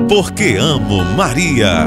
Porque amo Maria.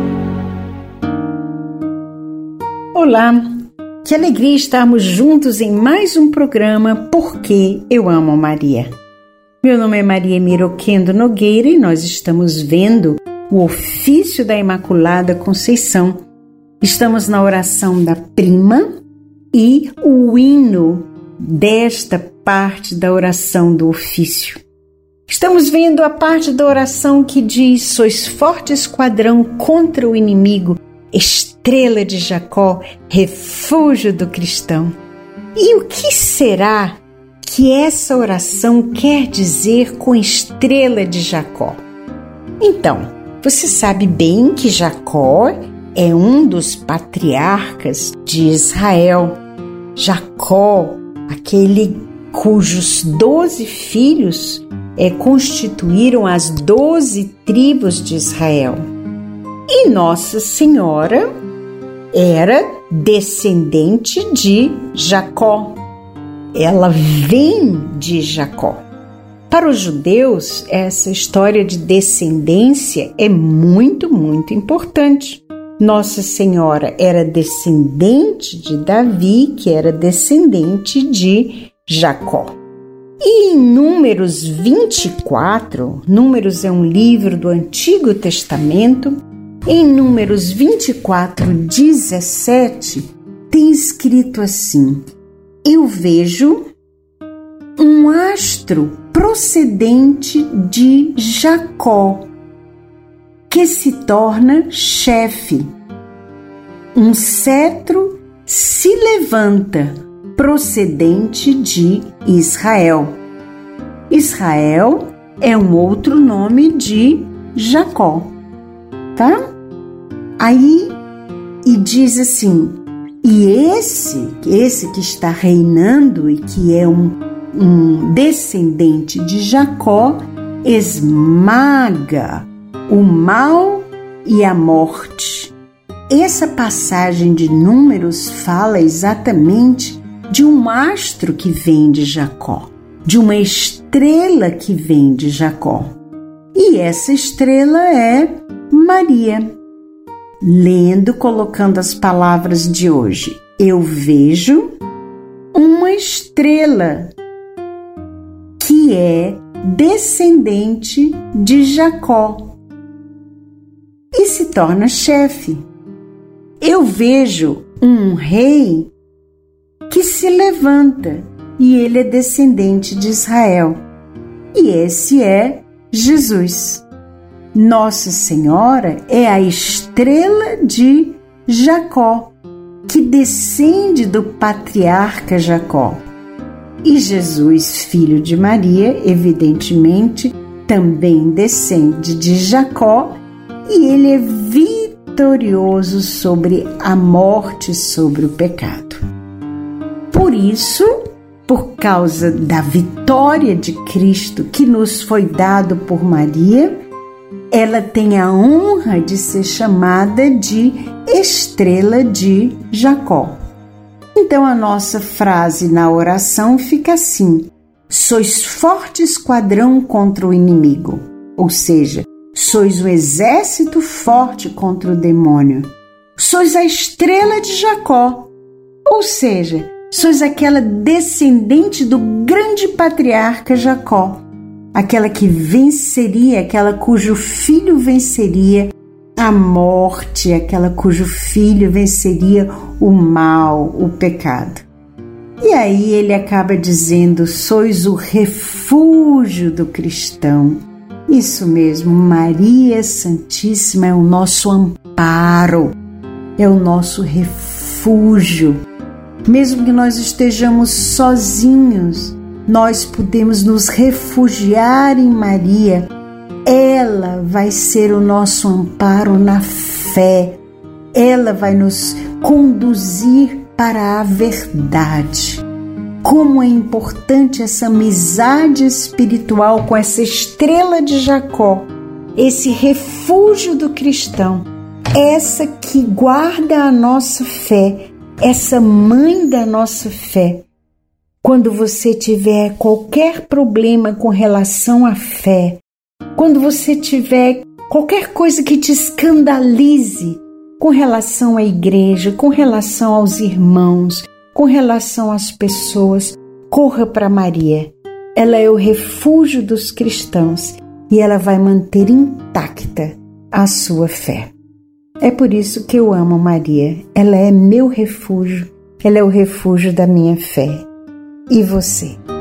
Olá, que alegria estarmos juntos em mais um programa Porque eu amo Maria. Meu nome é Maria Emira Oquendo Nogueira e nós estamos vendo o ofício da Imaculada Conceição. Estamos na oração da prima e o hino desta parte da oração do ofício. Estamos vendo a parte da oração que diz: sois forte esquadrão contra o inimigo, estrela de Jacó, refúgio do cristão. E o que será que essa oração quer dizer com estrela de Jacó? Então, você sabe bem que Jacó é um dos patriarcas de Israel. Jacó, aquele cujos 12 filhos constituíram as 12 tribos de Israel. E Nossa Senhora era descendente de Jacó. Ela vem de Jacó. Para os judeus, essa história de descendência é muito, muito importante. Nossa Senhora era descendente de Davi, que era descendente de Jacó. E em Números 24, Números é um livro do Antigo Testamento, em Números 24, 17, tem escrito assim: eu vejo um astro procedente de Jacó, que se torna chefe. Um cetro se levanta, procedente de Israel. Israel é um outro nome de Jacó, tá? Aí, e diz assim: e esse que está reinando e que é um descendente de Jacó, esmaga o mal e a morte. Essa passagem de Números fala exatamente de um astro que vem de Jacó, de uma estrela que vem de Jacó. E essa estrela é Maria. Lendo, colocando as palavras de hoje: eu vejo uma estrela que é descendente de Jacó e se torna chefe. Eu vejo um rei que se levanta e ele é descendente de Israel. E esse é Jesus. Nossa Senhora é a estrela de Jacó, que descende do patriarca Jacó. E Jesus, filho de Maria, evidentemente, também descende de Jacó, e ele é vitorioso sobre a morte, sobre o pecado. Por isso, por causa da vitória de Cristo que nos foi dado por Maria, ela tem a honra de ser chamada de estrela de Jacó. Então a nossa frase na oração fica assim: sois forte esquadrão contra o inimigo, ou seja, sois um exército forte contra o demônio. Sois a estrela de Jacó, ou seja, sois aquela descendente do grande patriarca Jacó, aquela que venceria, aquela cujo filho venceria a morte, aquela cujo filho venceria o mal, o pecado. E aí ele acaba dizendo: sois o refúgio do cristão. Isso mesmo, Maria Santíssima é o nosso amparo, é o nosso refúgio. Mesmo que nós estejamos sozinhos, nós podemos nos refugiar em Maria. Ela vai ser o nosso amparo na fé. Ela vai nos conduzir para a verdade. Como é importante essa amizade espiritual com essa estrela de Jacó, esse refúgio do cristão, essa que guarda a nossa fé, essa mãe da nossa fé. Quando você tiver qualquer problema com relação à fé, quando você tiver qualquer coisa que te escandalize com relação à igreja, com relação aos irmãos, com relação às pessoas, corra para Maria. Ela é o refúgio dos cristãos e ela vai manter intacta a sua fé. É por isso que eu amo Maria. Ela é meu refúgio, ela é o refúgio da minha fé. E você?